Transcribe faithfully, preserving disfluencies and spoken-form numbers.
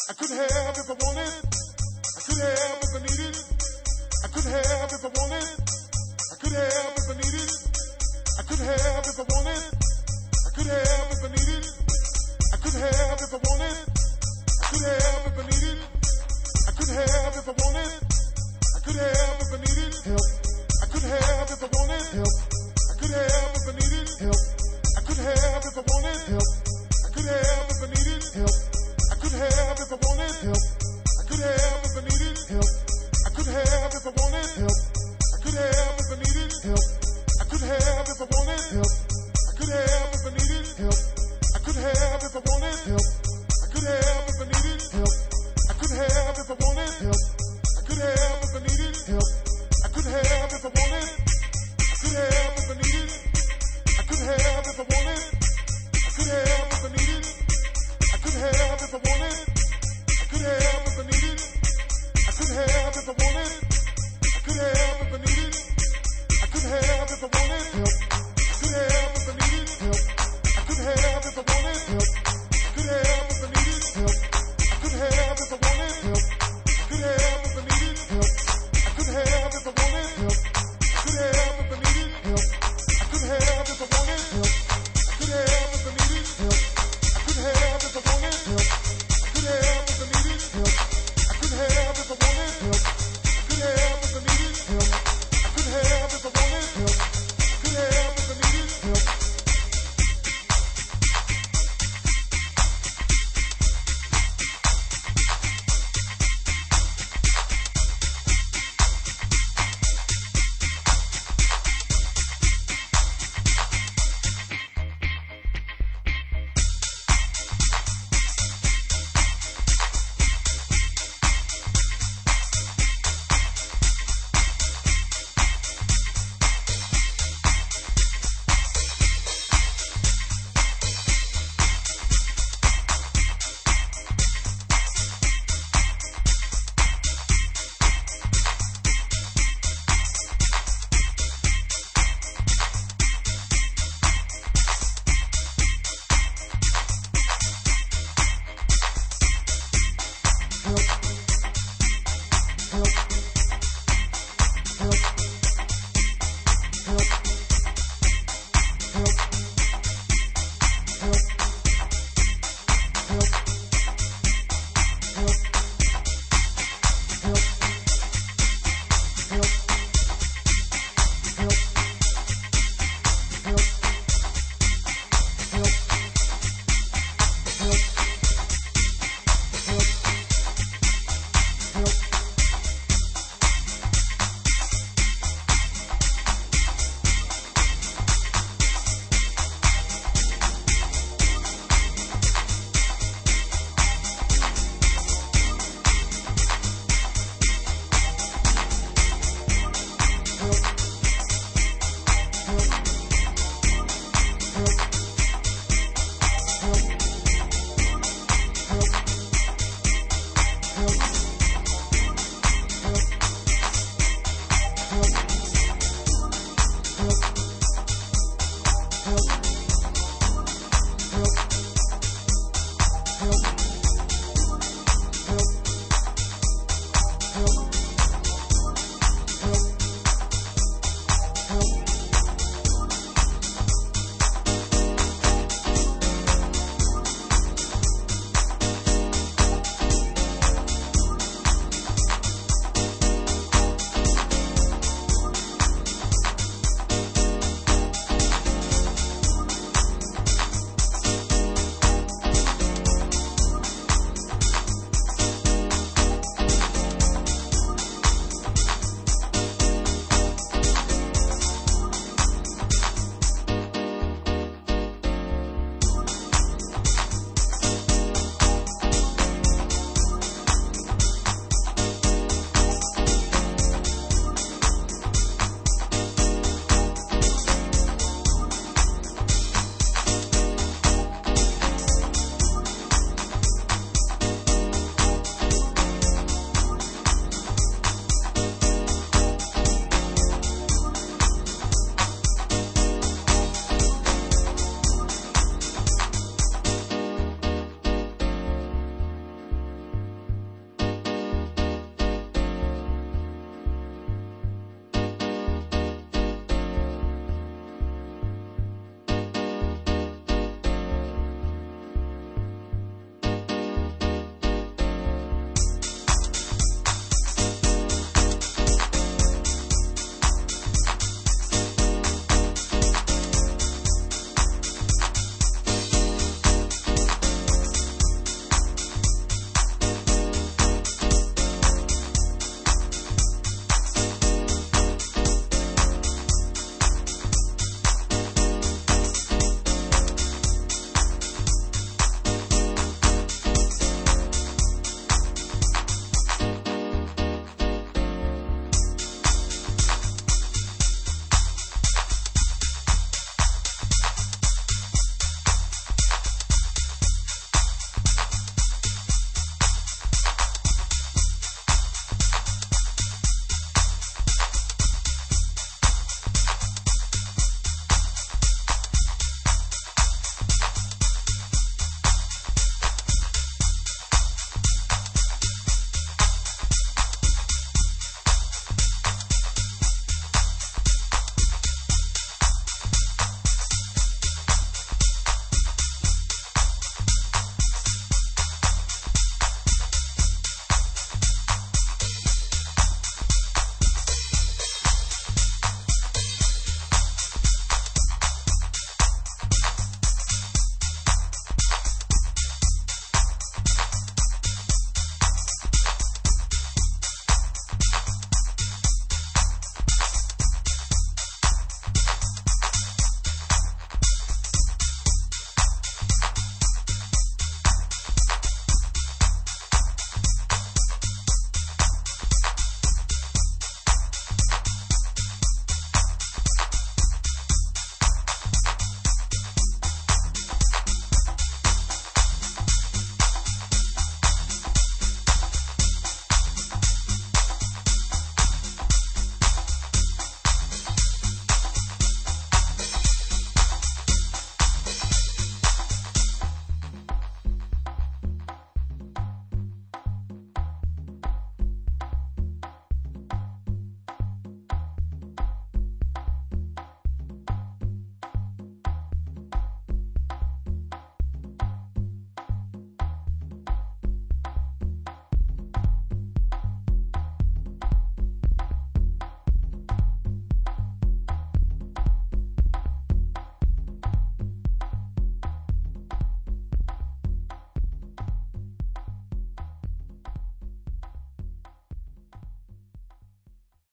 I could have if I wanted. I could have if I needed. I could have if I wanted. I could have if I needed. I could have if I wanted. I could have if I needed. I could have if I wanted. I could have if I needed. I could have if I wanted. I could have if I needed. Help. I could have if I wanted. Help. I could have if I needed. Help. I could have if I wanted. Help. I could have if I needed. Help. I could have if I wanted. Help. I could have if I needed. Help. I could have if I wanted. Help. I could have if I needed. Help. I could have if I wanted. Help. I could have if I needed. Help. I could have if I wanted. Help. I could have if I needed. Help. I could have if I wanted. Help. I could have if I needed. Help. I could have if I wanted. I could have if I needed. I could have if I wanted. I could have if I needed.